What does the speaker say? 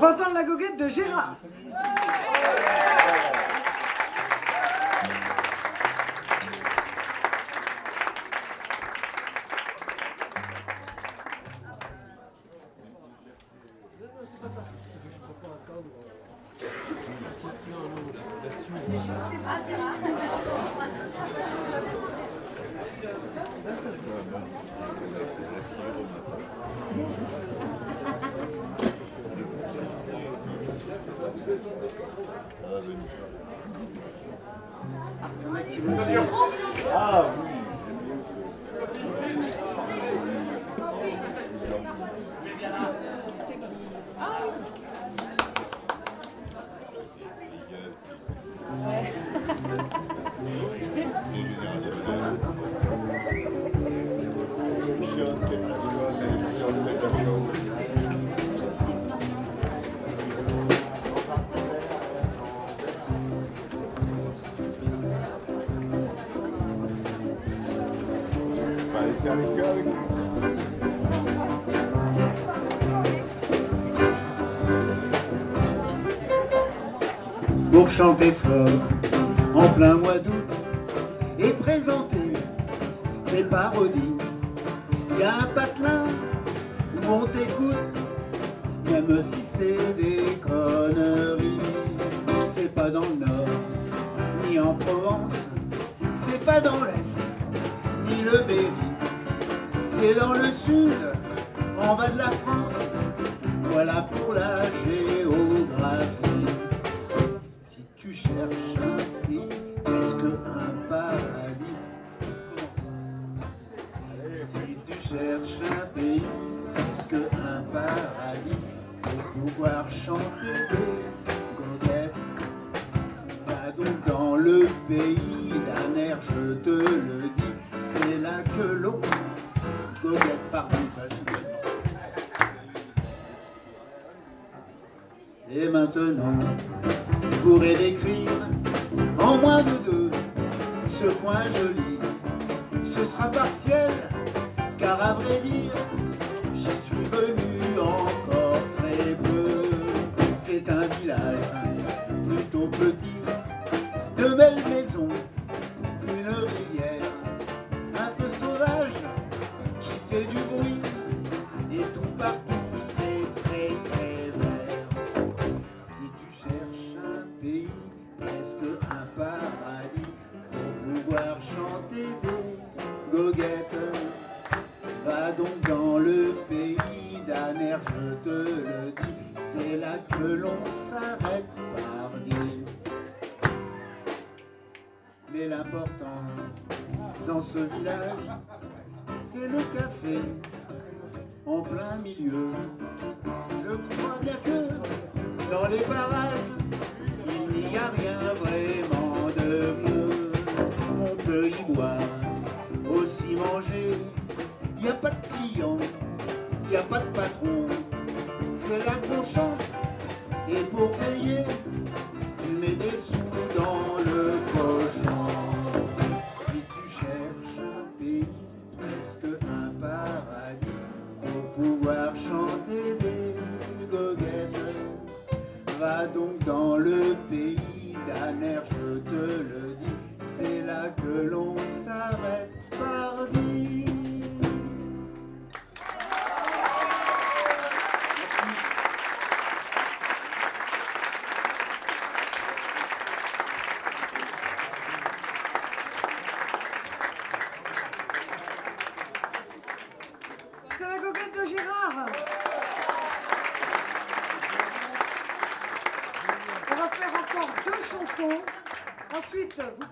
va entendre la goguette de Gérard. Ah oui. Pour chanter fort en plein mois d'août et présenter des parodies, y a un patelin où on t'écoute, même si c'est des conneries. C'est pas dans le Nord, ni en Provence, c'est pas dans l'Est, ni le Berry, c'est dans le Sud, en bas de la France. Voilà pour la géographie. Si tu cherches un pays, est-ce qu'un paradis? Si tu cherches un pays, est-ce qu'un paradis? Pour pouvoir chanter des goguettes, va donc dans le pays d'un air, je te le dis, c'est là que l'on goguette par nous. Et maintenant, je pourrais décrire en moins de deux ce coin joli. Ce sera partiel, car à vrai dire, j'y suis venu encore très peu. C'est un village plutôt petit, de belles maisons, une rivière un peu sauvage qui fait du bruit, et tout partout c'est très très vert. Si tu cherches un pays, presque un paradis, pour pouvoir chanter des goguettes, va donc dans le pays d'un air, je te le dis, c'est là que l'on s'arrête pardi. Mais l'important dans ce village, c'est le café en plein milieu. Je crois bien que dans les parages, il n'y a rien vraiment de mieux. On peut y boire, aussi manger. Il n'y a pas de clients, il n'y a pas de patron. C'est là qu'on chante, et pour payer, tu mets des sous dans le pochon. Si tu cherches un pays, presque un paradis, pour pouvoir chanter des goguettes, va donc dans le pays d'un air, je te le dis, c'est là que l'on s'arrête pardi. C'était la goguette de Gérard. On va faire encore 2 chansons. Ensuite, vous